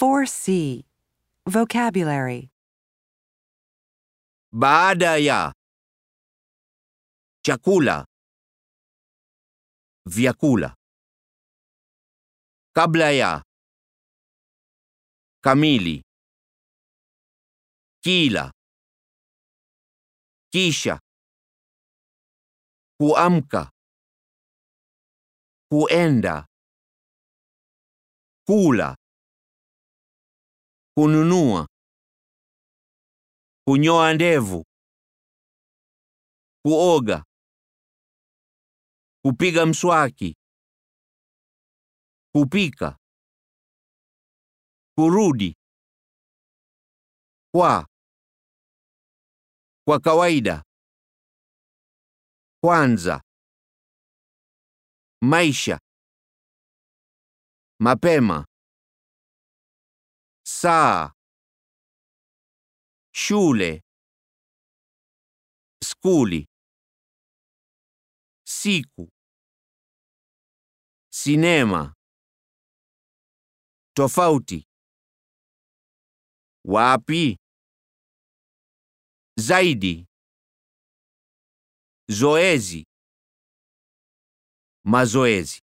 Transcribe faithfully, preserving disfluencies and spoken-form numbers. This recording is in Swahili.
four C. Vocabulary. Baada ya. Chakula. Vyakula. Kabla ya. Kamili. Kila. Kisha. Kuamka. Kuenda. Kula. Kununua. Kunyoa ndevu. Kuoga. Kupiga mswaki. Kupika. Kurudi. Kwa. Kwa kawaida. Kwanza. Maisha. Mapema. Saa. Shule. Skuli. Siku. Sinema. Tofauti. Wapi. Zaidi. Zoezi. Mazoezi.